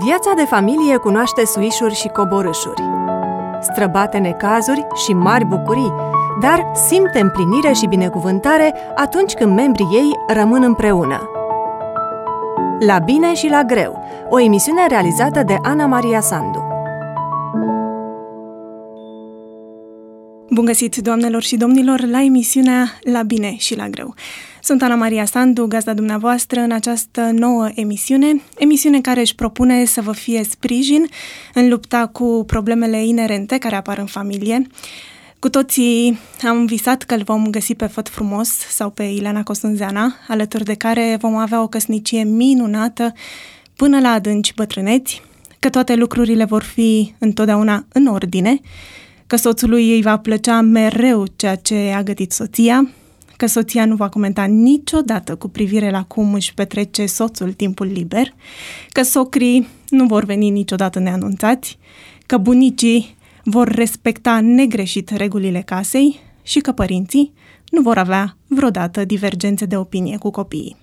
Viața de familie cunoaște suișuri și coborâșuri, străbate necazuri și mari bucurii, dar simte împlinire și binecuvântare atunci când membrii ei rămân împreună. La bine și la greu, o emisiune realizată de Ana Maria Sandu. Bun găsit, doamnelor și domnilor, la emisiunea La bine și la greu. Sunt Ana Maria Sandu, gazda dumneavoastră în această nouă emisiune care își propune să vă fie sprijin în lupta cu problemele inerente care apar în familie. Cu toții am visat că îl vom găsi pe Făt Frumos sau pe Ileana Costunzeana, alături de care vom avea o căsnicie minunată până la adânci bătrâneți, că toate lucrurile vor fi întotdeauna în ordine, că soțului îi va plăcea mereu ceea ce a gătit soția, că soția nu va comenta niciodată cu privire la cum își petrece soțul timpul liber, că socrii nu vor veni niciodată neanunțați, că bunicii vor respecta negreșit regulile casei și că părinții nu vor avea vreodată divergențe de opinie cu copiii.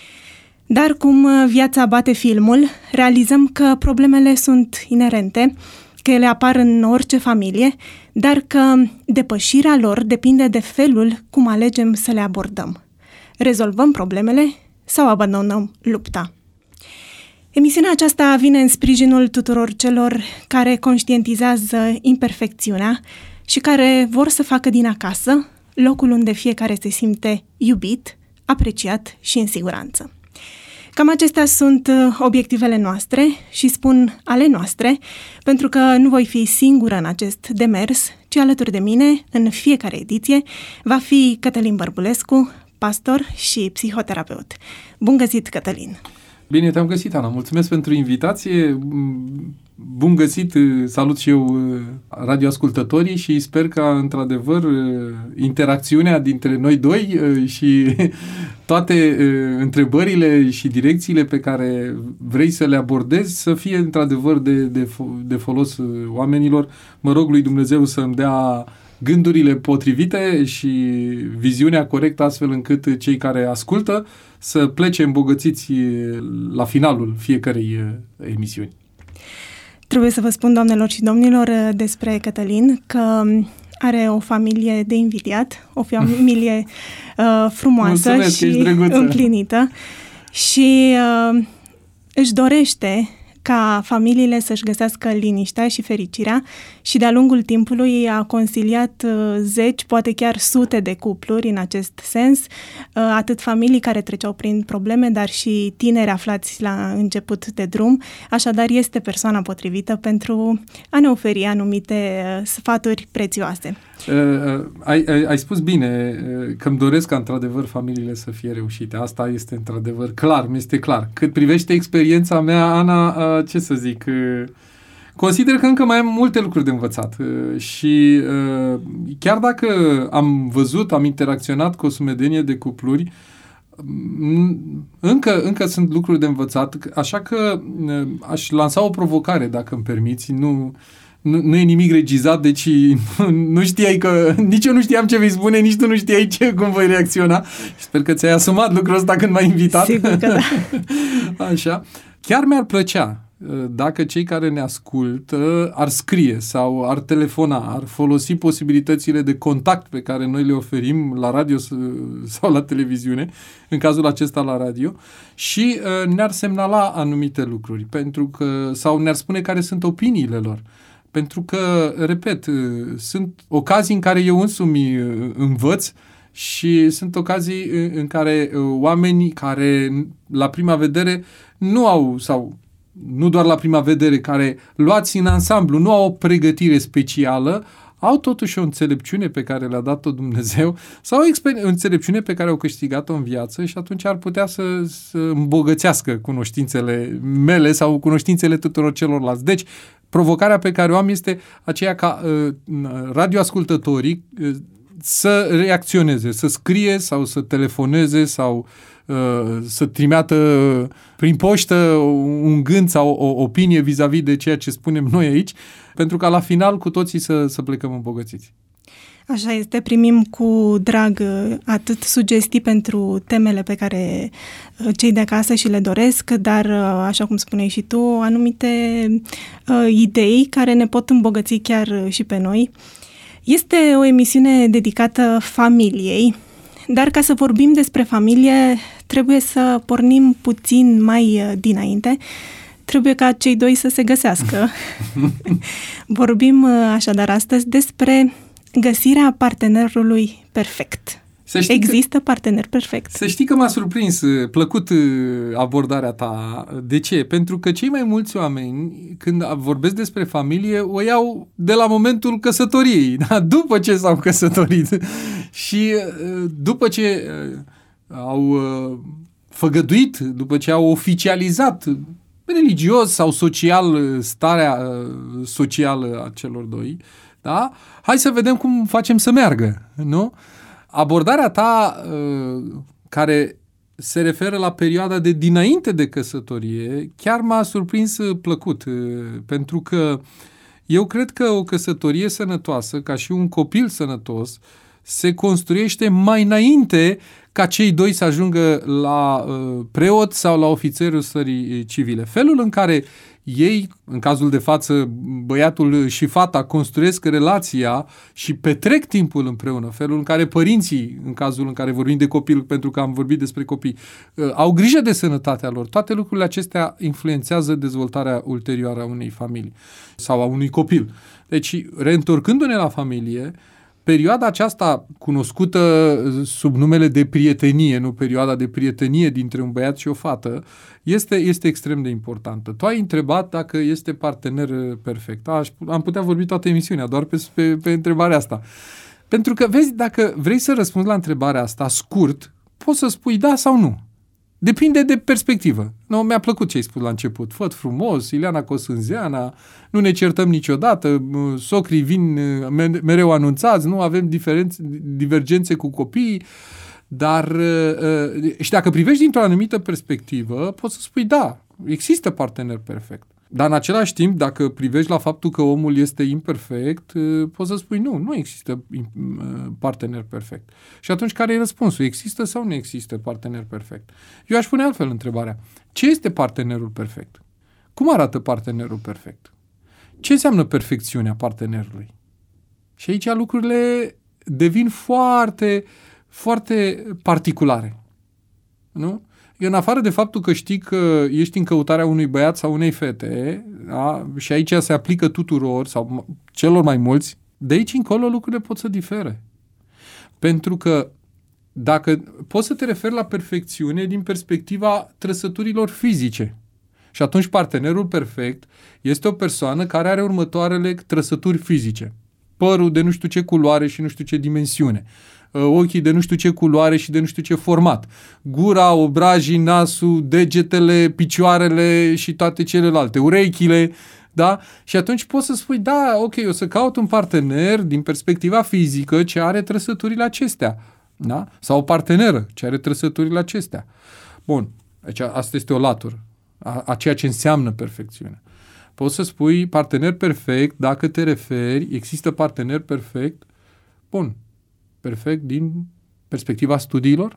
Dar cum viața bate filmul, realizăm că problemele sunt inerente, că ele apar în orice familie, dar că depășirea lor depinde de felul cum alegem să le abordăm. Rezolvăm problemele sau abandonăm lupta? Emisiunea aceasta vine în sprijinul tuturor celor care conștientizează imperfecțiunea și care vor să facă din acasă locul unde fiecare se simte iubit, apreciat și în siguranță. Cam acestea sunt obiectivele noastre și spun ale noastre, pentru că nu voi fi singură în acest demers, ci alături de mine, în fiecare ediție, va fi Cătălin Bărbulescu, pastor și psihoterapeut. Bun găsit, Cătălin! Bine te-am găsit, Ana. Mulțumesc pentru invitație. Bun găsit, salut și eu radioascultătorii și sper că, într-adevăr, interacțiunea dintre noi doi și toate întrebările și direcțiile pe care vrei să le abordezi să fie, într-adevăr, de folos oamenilor. Mă rog lui Dumnezeu să-mi dea gândurile potrivite și viziunea corectă, astfel încât cei care ascultă să plece îmbogățiți la finalul fiecărei emisiuni. Trebuie să vă spun, doamnelor și domnilor, despre Cătălin că are o familie de invidiat, o familie frumoasă. Mulțumesc, și împlinită și își dorește ca familiile să-și găsească liniștea și fericirea și de-a lungul timpului a consiliat zeci, poate chiar sute de cupluri în acest sens, atât familii care treceau prin probleme, dar și tineri aflați la început de drum. Așadar, este persoana potrivită pentru a ne oferi anumite sfaturi prețioase. Ai spus bine că îmi doresc ca într-adevăr familiile să fie reușite. Asta este într-adevăr clar, mi-este clar. Cât privește experiența mea, Ana, ce să zic, consider că încă mai am multe lucruri de învățat și chiar dacă am interacționat cu o sumedenie de cupluri, încă sunt lucruri de învățat, așa că aș lansa o provocare, dacă îmi permiți. Nu e nimic regizat, deci nu știai că... Nici eu nu știam ce vei spune, nici tu nu știai cum voi reacționa. Sper că ți-ai asumat lucrul ăsta când m-ai invitat. Sigur că da. Așa. Chiar mi-ar plăcea dacă cei care ne ascultă ar scrie sau ar telefona, ar folosi posibilitățile de contact pe care noi le oferim la radio sau la televiziune, în cazul acesta la radio, și ne-ar semnala anumite lucruri, sau ne-ar spune care sunt opiniile lor. Pentru că, repet, sunt ocazii în care eu însumi învăț și sunt ocazii în care oamenii care la prima vedere nu au, sau nu doar la prima vedere, care luați în ansamblu, nu au o pregătire specială, au totuși o înțelepciune pe care le-a dat-o Dumnezeu sau o înțelepciune pe care au câștigat-o în viață și atunci ar putea să îmbogățească cunoștințele mele sau cunoștințele tuturor celorlalți. Deci, provocarea pe care o am este aceea ca radioascultătorii să reacționeze, să scrie sau să telefoneze sau să trimeată prin poștă un gând sau o opinie vis-a-vis de ceea ce spunem noi aici, pentru ca la final cu toții să plecăm îmbogățiți. Așa este, primim cu drag atât sugestii pentru temele pe care cei de acasă și le doresc, dar, așa cum spuneai și tu, anumite idei care ne pot îmbogăți chiar și pe noi. Este o emisiune dedicată familiei, dar ca să vorbim despre familie, trebuie să pornim puțin mai dinainte. Trebuie ca cei doi să se găsească. Vorbim așadar astăzi despre găsirea partenerului perfect. Există partener perfect? Să știi că m-a surprins plăcut abordarea ta. De ce? Pentru că cei mai mulți oameni, când vorbesc despre familie, o iau de la momentul căsătoriei, da? După ce s-au căsătorit. Și după ce au făgăduit, după ce au oficializat religios sau social starea socială a celor doi, da? Hai să vedem cum facem să meargă, nu? Abordarea ta care se referă la perioada de dinainte de căsătorie chiar m-a surprins plăcut, pentru că eu cred că o căsătorie sănătoasă, ca și un copil sănătos, se construiește mai înainte ca cei doi să ajungă la preot sau la ofițerul stării civile. Felul în care ei, în cazul de față, băiatul și fata construiesc relația și petrec timpul împreună, felul în care părinții, în cazul în care vorbim de copil, pentru că am vorbit despre copii, au grijă de sănătatea lor, toate lucrurile acestea influențează dezvoltarea ulterioară a unei familii sau a unui copil. Deci, reîntorcându-ne la familie, perioada aceasta cunoscută sub numele de prietenie, nu perioada de prietenie dintre un băiat și o fată, este extrem de importantă. Tu ai întrebat dacă este partener perfect. Am putea vorbi toată emisiunea doar pe întrebarea asta. Pentru că, vezi, dacă vrei să răspunzi la întrebarea asta scurt, poți să spui da sau nu. Depinde de perspectivă. Nu, mi-a plăcut ce ai spus la început. Făt frumos, Ileana Cosânzeana, nu ne certăm niciodată, socrii vin mereu anunțați, nu avem divergențe cu copiii, dar și dacă privești dintr-o anumită perspectivă, poți să spui da, există partener perfect. Dar în același timp, dacă privești la faptul că omul este imperfect, poți să spui nu există partener perfect. Și atunci care e răspunsul? Există sau nu există partener perfect? Eu aș pune altfel întrebarea. Ce este partenerul perfect? Cum arată partenerul perfect? Ce înseamnă perfecțiunea partenerului? Și aici lucrurile devin foarte, foarte particulare. Nu? În afară de faptul că știi că ești în căutarea unui băiat sau unei fete, da? Și aici se aplică tuturor sau celor mai mulți, de aici încolo lucrurile pot să difere. Pentru că dacă poți să te referi la perfecțiune din perspectiva trăsăturilor fizice, și atunci partenerul perfect este o persoană care are următoarele trăsături fizice. Părul de nu știu ce culoare și nu știu ce dimensiune. Ochii de nu știu ce culoare și de nu știu ce format. Gura, obrajii, nasul, degetele, picioarele și toate celelalte. Urechile, da? Și atunci poți să spui, da, ok, o să caut un partener din perspectiva fizică ce are trăsăturile acestea. Da? Sau o parteneră ce are trăsăturile acestea. Bun, deci asta este o latură a ceea ce înseamnă perfecțiune. Poți să spui partener perfect dacă te referi, există partener perfect, bun, perfect din perspectiva studiilor,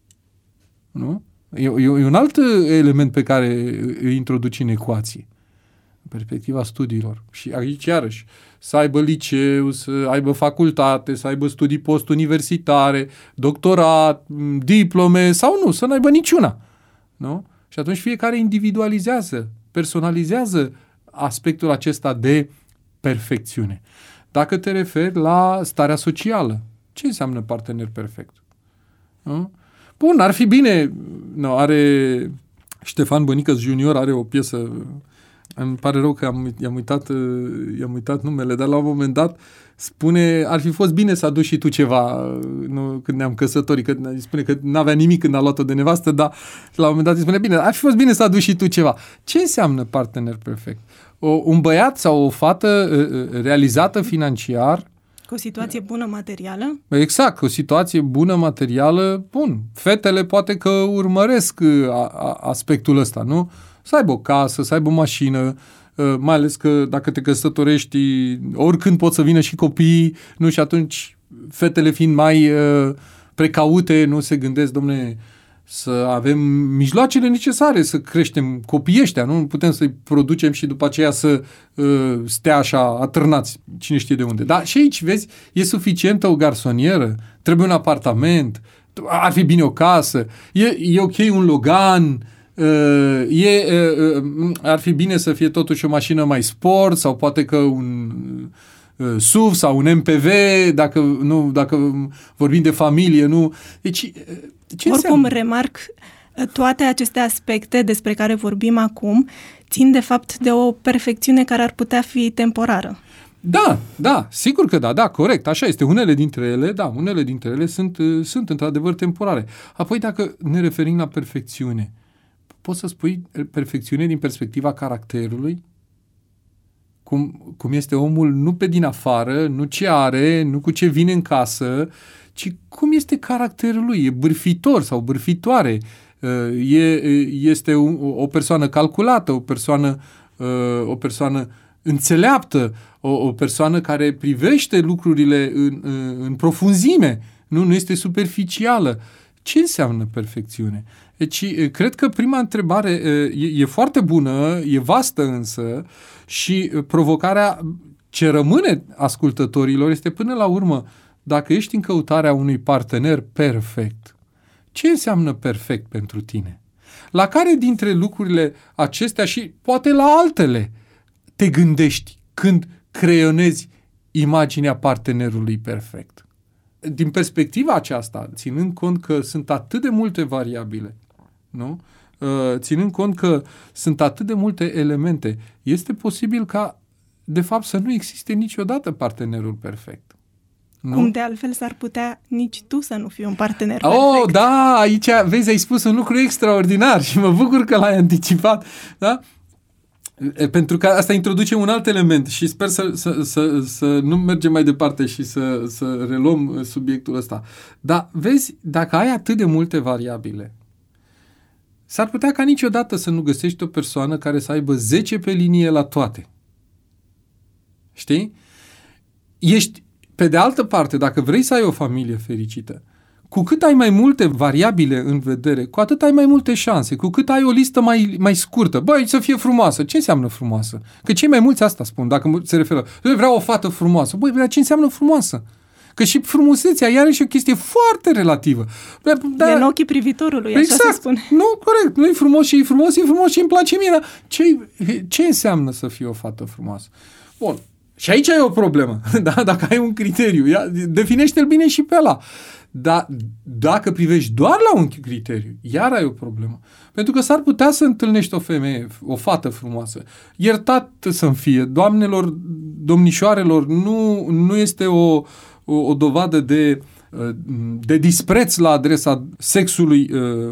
nu? E un alt element pe care îl introduci în ecuație. Perspectiva studiilor. Și aici, iarăși, să aibă liceu, să aibă facultate, să aibă studii postuniversitare, doctorat, diplome sau nu, să n-aibă niciuna. Nu? Și atunci fiecare individualizează, personalizează aspectul acesta de perfecțiune. Dacă te referi la starea socială, ce înseamnă partener perfect? Nu? Bun, ar fi bine, are Ștefan Bănică Junior are o piesă, îmi pare rău că i-am uitat numele, dar la un moment dat spune, ar fi fost bine să aduci și tu ceva, nu, când ne-am căsătorit, că spune că n-avea nimic când a luat-o de nevastă, dar la un moment dat îi spune, bine, ar fi fost bine să aduci și tu ceva. Ce înseamnă partener perfect? Un băiat sau o fată realizată financiar, cu o situație bună materială? Exact, cu o situație bună materială, bun. Fetele poate că urmăresc aspectul ăsta, nu? Să aibă o casă, să aibă o mașină, mai ales că dacă te căsătorești, oricând pot să vină și copiii, nu? Și atunci fetele fiind mai precaute, nu se gândesc, domne, să avem mijloacele necesare să creștem copiii ăștia, nu putem să-i producem și după aceea să stea așa atârnați, cine știe de unde. Dar și aici, vezi, e suficientă o garsonieră, trebuie un apartament, ar fi bine o casă, e ok un Logan, ar fi bine să fie totuși o mașină mai sport sau poate că un SUV sau un MPV, dacă vorbim de familie, nu. Deci, ce oricum, remarc, toate aceste aspecte despre care vorbim acum țin de fapt de o perfecțiune care ar putea fi temporară. Da, sigur că da, corect, așa este. Unele dintre ele sunt într-adevăr temporare. Apoi, dacă ne referim la perfecțiune, poți să spui perfecțiune din perspectiva caracterului? Cum este omul nu pe din afară, nu ce are, nu cu ce vine în casă, ci cum este caracterul lui. E bârfitor sau bârfitoare, este o persoană calculată, o persoană înțeleaptă, o persoană care privește lucrurile în profunzime, nu este superficială. Ce înseamnă perfecțiune? Deci, cred că prima întrebare e foarte bună, e vastă însă și provocarea ce rămâne ascultătorilor este până la urmă, dacă ești în căutarea unui partener perfect, ce înseamnă perfect pentru tine? La care dintre lucrurile acestea și poate la altele te gândești când creionezi imaginea partenerului perfect? Din perspectiva aceasta, ținând cont că sunt atât de multe variabile, nu? Ținând cont că sunt atât de multe elemente, este posibil ca, de fapt, să nu existe niciodată partenerul perfect. Nu? Cum de altfel s-ar putea nici tu să nu fii un partener perfect. Oh, da, aici, vezi, ai spus un lucru extraordinar și mă bucur că l-ai anticipat, da? Pentru că asta introduce un alt element și sper să nu mergem mai departe și să reluăm subiectul ăsta. Dar vezi, dacă ai atât de multe variabile, s-ar putea ca niciodată să nu găsești o persoană care să aibă 10 pe linie la toate. Știi? Pe de altă parte, dacă vrei să ai o familie fericită, cu cât ai mai multe variabile în vedere, cu atât ai mai multe șanse, cu cât ai o listă mai scurtă. Băi, să fie frumoasă. Ce înseamnă frumoasă? Că cei mai mulți asta spun, dacă se referă. Vreau o fată frumoasă. Băi, ce înseamnă frumoasă? Că și frumusețea, iarăși o chestie foarte relativă. De în ochii privitorului, exact, așa se spune. Nu, corect. Nu e frumos și e frumos și îmi place mie. Dar ce înseamnă să fie o fată frumoasă? Bun. Și aici e o problemă. Da? Dacă ai un criteriu, definește-l bine și pe ăla. Dar dacă privești doar la un criteriu, iar ai o problemă. Pentru că s-ar putea să întâlnești o fată frumoasă. Iertat să-mi fie, doamnelor, domnișoarelor, nu este o dovadă de dispreț la adresa sexului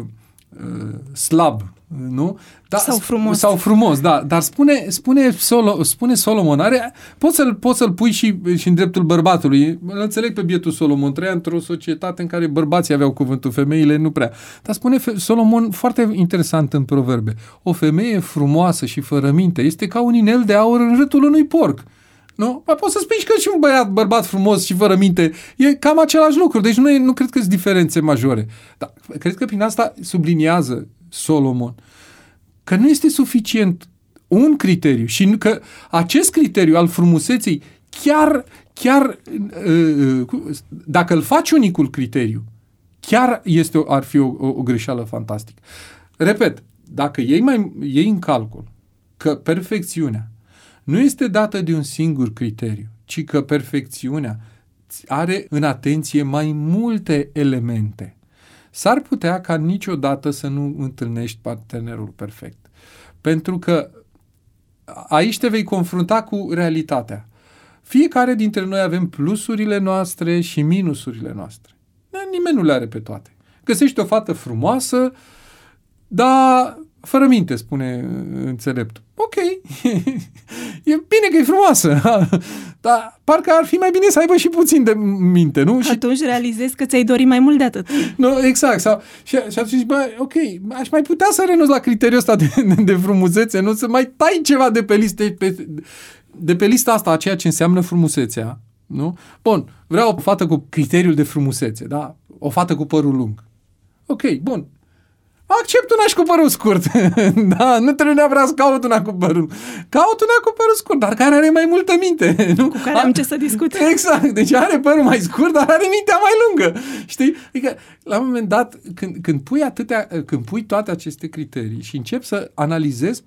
slab, nu? Da, sau frumos, da. Dar spune Solomon, poți să-l pui și în dreptul bărbatului. Îl înțeleg pe bietul Solomon, trăia într-o societate în care bărbații aveau cuvântul, femeile nu prea. Dar spune Solomon foarte interesant în Proverbe. O femeie frumoasă și fără minte este ca un inel de aur în râtul unui porc. Nu? Poți să spui că și un bărbat frumos și fără minte e cam același lucru. Deci nu cred că sunt diferențe majore. Dar cred că prin asta subliniază Solomon că nu este suficient un criteriu și că acest criteriu al frumuseței chiar dacă îl faci unicul criteriu, chiar ar fi o greșeală fantastică. Repet, dacă iei în calcul că perfecțiunea nu este dată de un singur criteriu, ci că perfecțiunea are în atenție mai multe elemente, s-ar putea ca niciodată să nu întâlnești partenerul perfect. Pentru că aici te vei confrunta cu realitatea. Fiecare dintre noi avem plusurile noastre și minusurile noastre. Nimeni nu le are pe toate. Găsești o fată frumoasă, dar fără minte, spune înțeleptul. Ok, e bine că e frumoasă, dar parcă ar fi mai bine să aibă și puțin de minte, nu? Atunci realizezi că ți-ai dori mai mult de atât. Nu, exact. Și atunci zici, ok, aș mai putea să renunț la criteriul ăsta de frumusețe, nu? Să mai tai ceva de pe lista asta a ceea ce înseamnă frumusețea, Nu? Bun, vreau o fată cu criteriul de frumusețe, da? O fată cu părul lung. Ok, bun. Accept una și cu părul scurt. Da, nu trebuie neapărat să caut una cu părul. Caut una cu părul scurt, dar care are mai multă minte. Nu? Cu care am ce să discut. Exact, deci are părul mai scurt, dar are mintea mai lungă. Știi? Adică, la un moment dat, când pui toate aceste criterii și începi să analizezi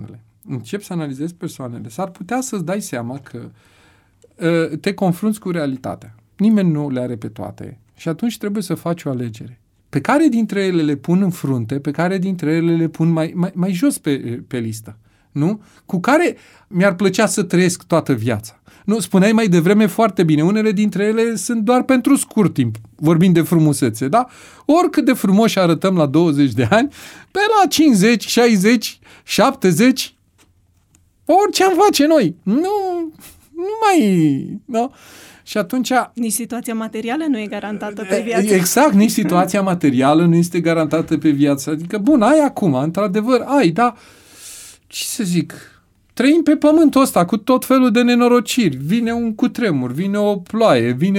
persoanele, s-ar putea să-ți dai seama că te confrunți cu realitatea. Nimeni nu le are pe toate. Și atunci trebuie să faci o alegere. Pe care dintre ele le pun în frunte, pe care dintre ele le pun mai jos pe listă. Nu? Cu care mi-ar plăcea să trăiesc toată viața. Nu, spuneai mai devreme foarte bine, unele dintre ele sunt doar pentru scurt timp, vorbind de frumusețe, da? Oricât de frumoși arătăm la 20 de ani, pe la 50, 60, 70, orice am face noi. Nu mai... Da? Și atunci... Nici situația materială nu e garantată pe viață. Exact, nici situația materială nu este garantată pe viață. Adică, bun, ai acum, într-adevăr, dar ce să zic, trăim pe pământul ăsta cu tot felul de nenorociri. Vine un cutremur, vine o ploaie, vine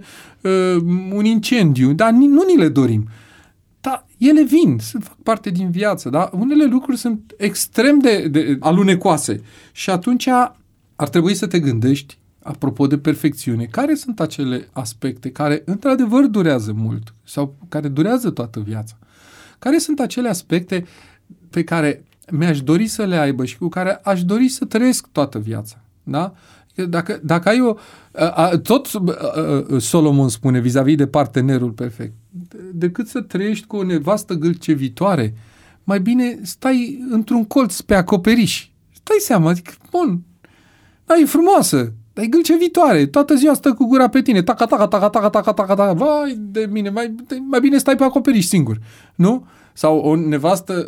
un incendiu, dar nu ni le dorim. Dar ele vin, fac parte din viață, da? Unele lucruri sunt extrem de alunecoase și atunci ar trebui să te gândești, apropo de perfecțiune, care sunt acele aspecte care într-adevăr durează mult sau care durează toată viața? Care sunt acele aspecte pe care mi-aș dori să le aibă și cu care aș dori să trăiesc toată viața? Da? Dacă ai tot Solomon spune vis-a-vis de partenerul perfect, decât să trăiești cu o nevastă gâlcevitoare, mai bine stai într-un colț pe acoperiș. Stai seama, adică, bun, e frumoasă, dar e gâlcevitoare, toată ziua stă cu gura pe tine, taca, vai de mine, mai bine stai pe acoperiș singur, nu? Sau o nevastă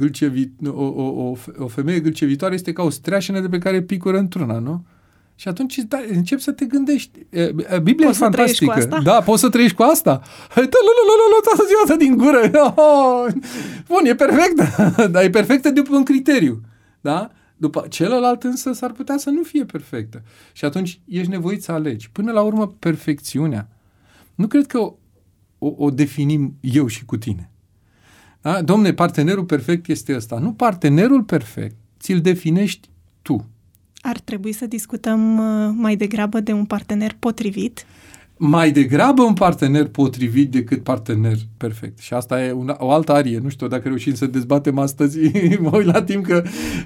o femeie gâlcevitoare este ca o streașină de pe care picură într-una, nu? Și atunci începi să te gândești. Biblia e fantastică. Da, poți să trăiești cu asta? Toată ziua asta din gură. Bun, e perfectă, dar e perfectă după un criteriu, da? După celălalt însă s-ar putea să nu fie perfectă. Și atunci ești nevoit să alegi. Până la urmă, perfecțiunea nu cred că o definim eu și cu tine. Da? Dom'le, partenerul perfect este ăsta. Nu, partenerul perfect ți-l definești tu. Ar trebui să discutăm mai degrabă de un partener potrivit? Mai degrabă un partener potrivit decât partener perfect. Și asta e o altă arie. Nu știu dacă reușim să dezbatem astăzi. Mă uit la timp că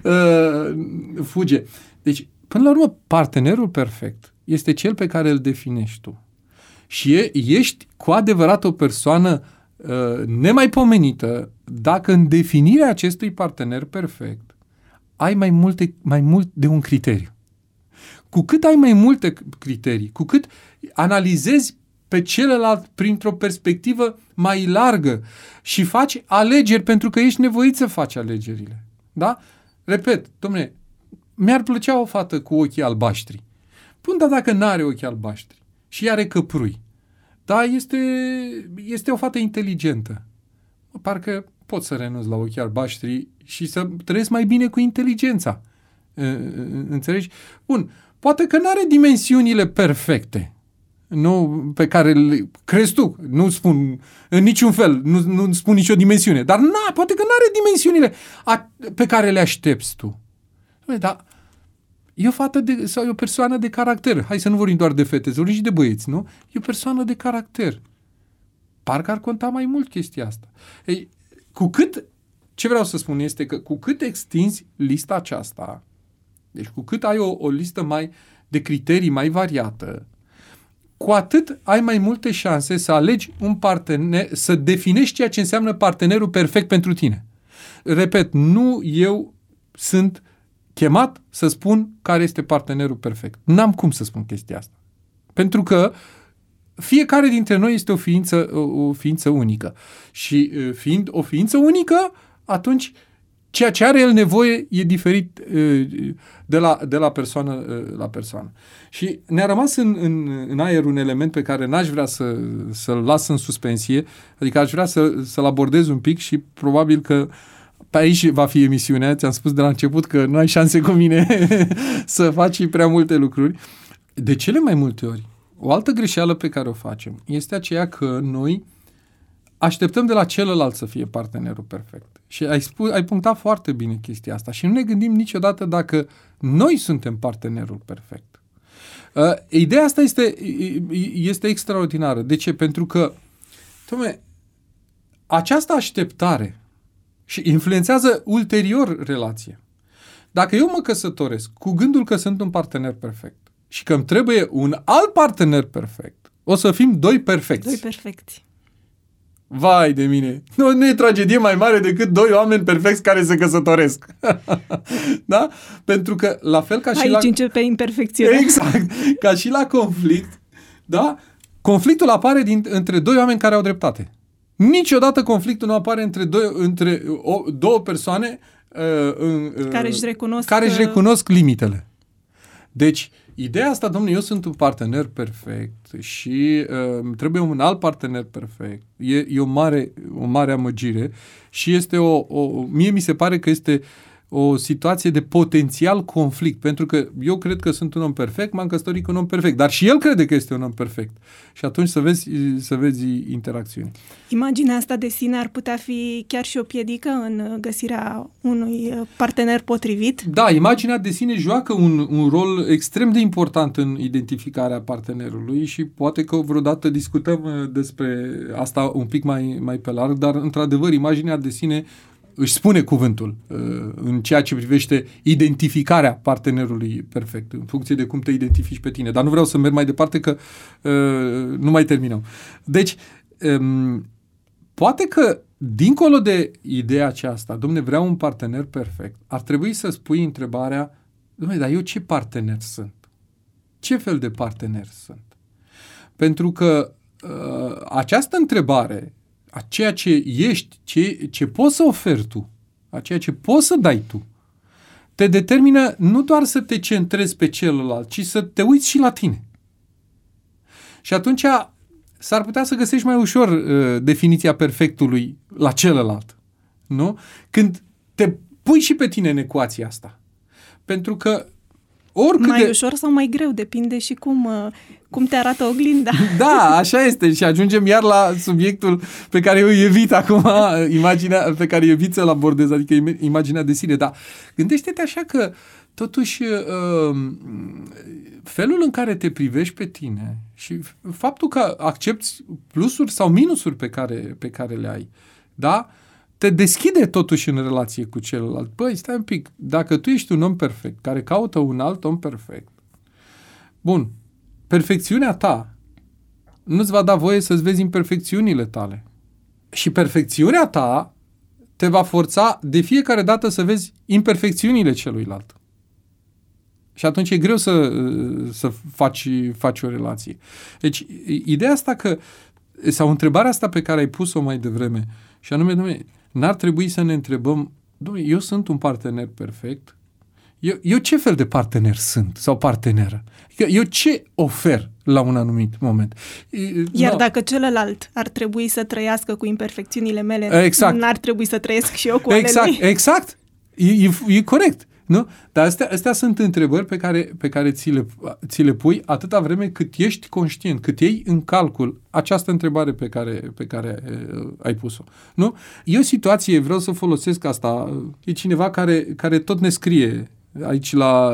fuge. Deci, până la urmă, partenerul perfect este cel pe care îl definești tu. Și ești cu adevărat o persoană nemaipomenită dacă în definirea acestui partener perfect ai mai mult de un criteriu. Cu cât ai mai multe criterii, cu cât analizezi pe celălalt printr-o perspectivă mai largă și faci alegeri pentru că ești nevoit să faci alegerile. Da? Repet, dom'le, mi-ar plăcea o fată cu ochii albaștri. Bun, dar dacă n-are ochii albaștri și are căprui, da, este o fată inteligentă. Parcă pot să renunț la ochii albaștri și să trăiesc mai bine cu inteligența. Înțelegi? Bun, poate că n-are dimensiunile perfecte, nu pe care le crezi tu. Nu spun în niciun fel, nu spun nicio dimensiune, dar poate că n-are dimensiunile pe care le aștepți tu. Dar e o fată sau e o persoană de caracter. Hai să nu vorbim doar de fete, să vorbim și de băieți, nu? E o persoană de caracter. Parcă ar conta mai mult chestia asta. Ei, ce vreau să spun este că cu cât extinzi lista aceasta, deci cu cât ai o listă de criterii mai variată, cu atât ai mai multe șanse să alegi un partener, să definești ceea ce înseamnă partenerul perfect pentru tine. Repet, nu eu sunt chemat să spun care este partenerul perfect. N-am cum să spun chestia asta. Pentru că fiecare dintre noi este o ființă unică. Și fiind o ființă unică, atunci ceea ce are el nevoie e diferit de la persoană la persoană. Și ne-a rămas în aer un element pe care n-aș vrea să-l las în suspensie, adică aș vrea să-l abordez un pic și probabil că pe aici va fi emisiunea. Ți-am spus de la început că nu ai șanse cu mine să faci prea multe lucruri. De cele mai multe ori, O altă greșeală pe care o facem este aceea că noi așteptăm de la celălalt să fie partenerul perfect. Și ai punctat foarte bine chestia asta. Și nu ne gândim niciodată dacă noi suntem partenerul perfect. Ideea asta este extraordinară. De ce? Pentru că, această așteptare și influențează ulterior relația. Dacă eu mă căsătoresc cu gândul că sunt un partener perfect și că îmi trebuie un alt partener perfect, o să fim doi perfecți. Doi perfecți. Vai de mine! Nu e tragedie mai mare decât doi oameni perfecți care se căsătoresc. Da? Pentru că, la fel ca și aici începe imperfecțiunea. Exact! Ca și la conflict, da? Conflictul apare între doi oameni care au dreptate. Niciodată conflictul nu apare între două persoane care își recunosc limitele. Deci, ideea asta, domnule, eu sunt un partener perfect și trebuie un alt partener perfect. E o mare amăgire și este mie mi se pare că este o situație de potențial conflict, pentru că eu cred că sunt un om perfect, m-am căsătorit cu un om perfect, dar și el crede că este un om perfect. Și atunci să vezi interacțiuni. Imaginea asta de sine ar putea fi chiar și o piedică în găsirea unui partener potrivit? Da, imaginea de sine joacă un rol extrem de important în identificarea partenerului și poate că vreodată discutăm despre asta un pic mai pe larg, dar într-adevăr imaginea de sine își spune cuvântul în ceea ce privește identificarea partenerului perfect, în funcție de cum te identifici pe tine. Dar nu vreau să merg mai departe că nu mai terminăm. Deci, poate că, dincolo de ideea aceasta, dom'le, vreau un partener perfect, ar trebui să spui întrebarea, dom'le, dar eu ce partener sunt? Ce fel de partener sunt? Pentru că această întrebare, a ceea ce ești, ce poți să oferi tu, a ceea ce poți să dai tu, te determină nu doar să te centrezi pe celălalt, ci să te uiți și la tine. Și atunci s-ar putea să găsești mai ușor definiția perfectului la celălalt. Nu? Când te pui și pe tine în ecuația asta. Pentru că mai ușor sau mai greu, depinde și cum te arată oglinda. Da, așa este. Și ajungem iar la subiectul pe care eu evit acum, imaginea pe care evit să-l abordez, adică imaginea de sine. Dar gândește-te așa că, totuși, felul în care te privești pe tine și faptul că accepti plusuri sau minusuri pe care le ai, da? Te deschide totuși în relație cu celălalt. Păi, stai un pic, dacă tu ești un om perfect, care caută un alt om perfect, bun, perfecțiunea ta nu-ți va da voie să-ți vezi imperfecțiunile tale. Și perfecțiunea ta te va forța de fiecare dată să vezi imperfecțiunile celuilalt. Și atunci e greu să faci o relație. Deci, ideea asta sau întrebarea asta pe care ai pus-o mai devreme, și anume, n-ar trebui să ne întrebăm, eu sunt un partener perfect? Eu ce fel de partener sunt sau parteneră? Eu ce ofer la un anumit moment? Iar dacă celălalt ar trebui să trăiască cu imperfecțiunile mele, exact, n-ar trebui să trăiesc și eu cu ale lui? Exact. E corect. Nu? Dar astea sunt întrebări pe care ți le pui atâta vreme cât ești conștient, cât iei în calcul această întrebare pe care ai pus-o. Nu? E o situație, vreau să folosesc asta, e cineva care tot ne scrie aici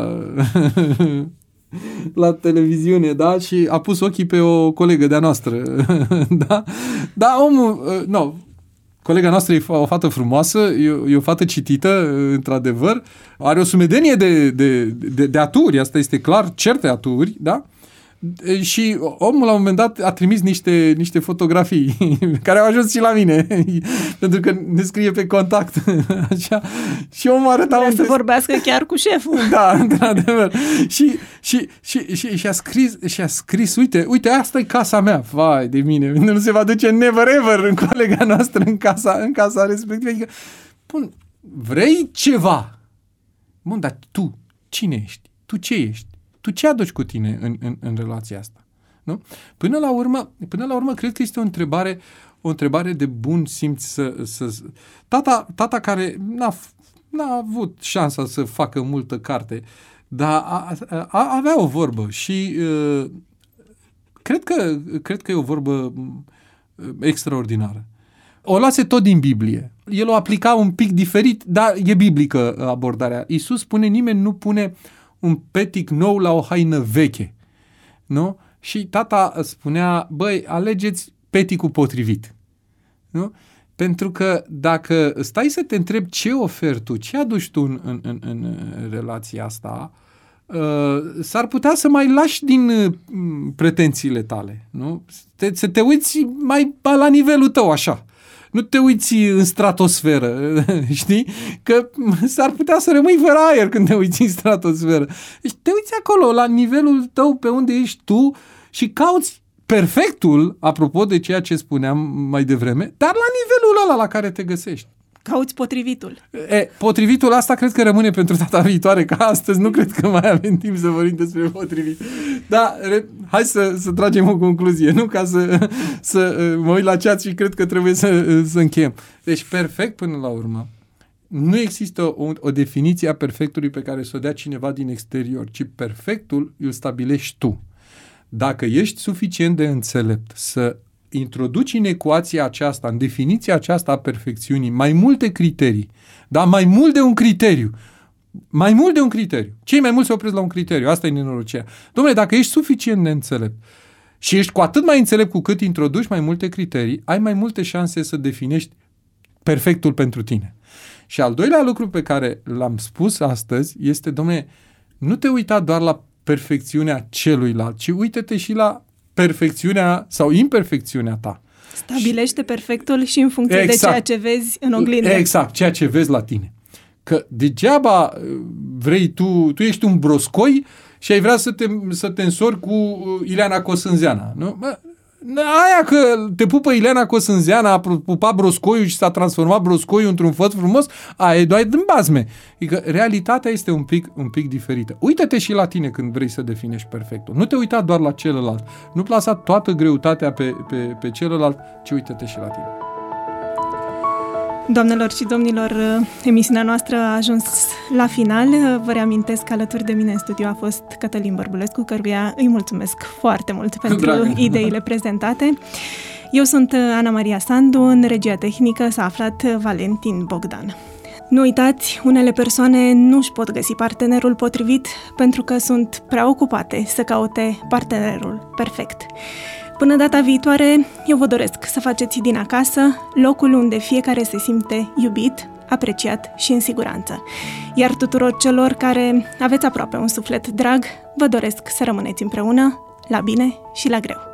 la televiziune, da? Și a pus ochii pe o colegă de-a noastră. Da? Da, omul, colega noastră e o fată frumoasă, e o fată citită, într-adevăr, are o sumedenie de aturi, asta este clar, certe aturi, da? Și omul la un moment dat a trimis niște fotografii care au ajuns și la mine, pentru că ne scrie pe contact. Așa. Și omul arăta... Vrea să vorbească chiar cu șeful. Da, într-adevăr. Și a scris, uite, asta e casa mea. Vai de mine, nu se va duce never ever în colega noastră în casa respectivă. Adică, bun, vrei ceva? Bun, dar tu cine ești? Tu ce ești? Tu ce aduci cu tine în relația asta? Nu? Până la urmă, cred că este o întrebare de bun simț Tata care n-a avut șansa să facă multă carte, dar avea o vorbă și cred că e o vorbă extraordinară. O luase tot din Biblie. El o aplica un pic diferit, dar e biblică abordarea. Iisus spune, nimeni nu pune un petic nou la o haină veche. Nu? Și tata spunea, băi, alegeți peticul potrivit. Nu? Pentru că dacă stai să te întrebi ce oferi tu, ce aduci tu în relația asta, s-ar putea să mai lași din pretențiile tale. Nu? Să te uiți mai la nivelul tău, așa. Nu te uiți în stratosferă, știi? Că s-ar putea să rămâi fără aer când te uiți în stratosferă. Deci te uiți acolo, la nivelul tău, pe unde ești tu și cauți perfectul, apropo de ceea ce spuneam mai devreme, dar la nivelul ăla la care te găsești. Cauți potrivitul. Potrivitul asta cred că rămâne pentru data viitoare, că astăzi nu cred că mai avem timp să vorbim despre potrivit. Dar hai să tragem o concluzie, nu? Ca să mă uit la chat și cred că trebuie să încheiem. Deci perfect până la urmă. Nu există o definiție a perfectului pe care să o dea cineva din exterior, ci perfectul îl stabilești tu. Dacă ești suficient de înțelept să introduci în ecuația aceasta, în definiția aceasta a perfecțiunii, mai multe criterii, dar mai mult de un criteriu. Mai mult de un criteriu. Cei mai mulți se opresc la un criteriu. Asta e nenorocirea. Dom'le, dacă ești suficient de înțelept și ești cu atât mai înțelept cu cât introduci mai multe criterii, ai mai multe șanse să definești perfectul pentru tine. Și al doilea lucru pe care l-am spus astăzi este, dom'le, nu te uita doar la perfecțiunea celuilalt, ci uite-te și la perfecțiunea sau imperfecțiunea ta. Stabilește perfectul și în funcție de ceea ce vezi în oglindă. Exact, ceea ce vezi la tine. Că degeaba vrei tu ești un broscoi și ai vrea să te însori cu Ileana Cosânzeana, nu? Aia că te pupă Ileana Cosânzeana, a pupat broscoiul și s-a transformat broscoiul într-un făt frumos, aia e doar din bazme. Adică realitatea este un pic diferită. Uită-te și la tine când vrei să definești perfectul. Nu te uita doar la celălalt. Nu plasa toată greutatea pe celălalt, ci uită-te și la tine. Doamnelor și domnilor, emisiunea noastră a ajuns la final. Vă reamintesc că alături de mine în studio a fost Cătălin Bărbulescu, căruia îi mulțumesc foarte mult pentru ideile prezentate. Eu sunt Ana Maria Sandu, în regia tehnică s-a aflat Valentin Bogdan. Nu uitați, unele persoane nu își pot găsi partenerul potrivit pentru că sunt prea ocupate să caute partenerul perfect. Până data viitoare, eu vă doresc să faceți din acasă locul unde fiecare se simte iubit, apreciat și în siguranță. Iar tuturor celor care aveți aproape un suflet drag, vă doresc să rămâneți împreună, la bine și la greu.